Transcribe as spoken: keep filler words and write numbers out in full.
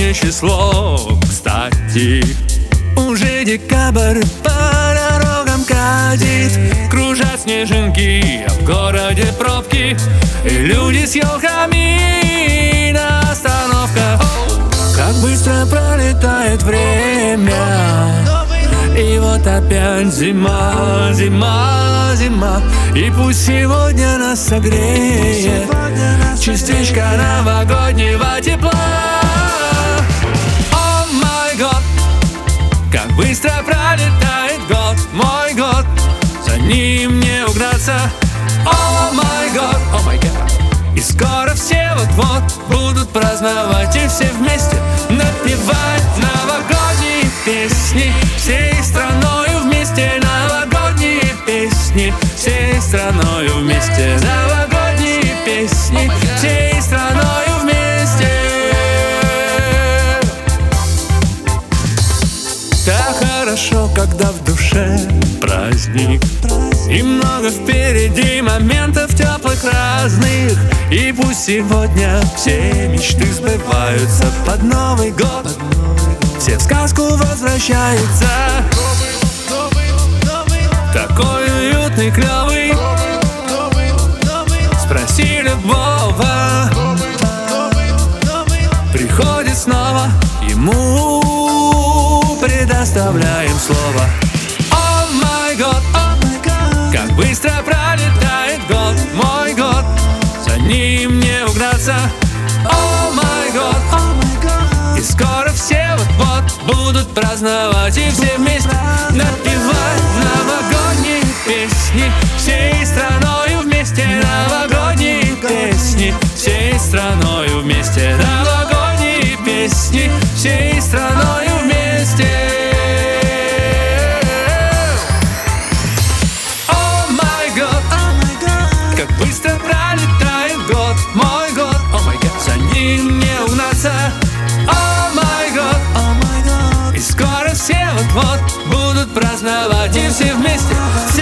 сегодня число, кстати. Уже декабрь, по дорогам катит, кружат снежинки, а в городе пробки, и люди с елками на остановках. Как быстро пролетает время, и вот опять зима, зима, зима. И пусть сегодня нас согреет частичка новогоднего тепла. О май год, как быстро пролетает год, мой год, за ним не угнаться. О май год, о май год. И скоро все вот-вот будут праздновать, и все вместе напевать новогодние песни. Всей страною вместе новогодние песни. Всей страною вместе новогодние песни. Всей страною вместе. Так хорошо, когда в душе праздник, и много впереди моментов теплых разных. И пусть сегодня все мечты сбываются под Новый год, все в сказку возвращаются. Такой уютный, клёвый, спроси любого, приходит снова, ему предоставляем слово. О май год, как быстро пролетает год, мой год, за ним не угнаться. О май год, и скоро все вот-вот будут праздновать, и все вместе напевать новогодние песни. Всей страною вместе новогодние песни. Всей страною вместе новогодние песни. Всей страною вместе. Как быстро пролетает год, мой год, о май год, за ним не угнаться. О май год, о май год. И скоро все вот-вот будут праздновать, и все вместе